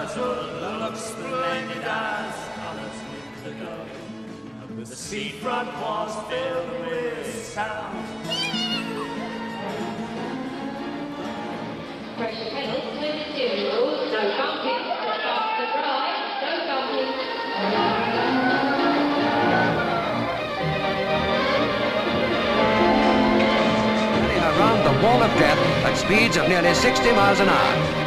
as well look splendid as colours with the go. The seafront was filled with sound. Pressure pedal, 22, no bumping, start to drive, no bumping. Around the wall of death at speeds of nearly 60 miles an hour.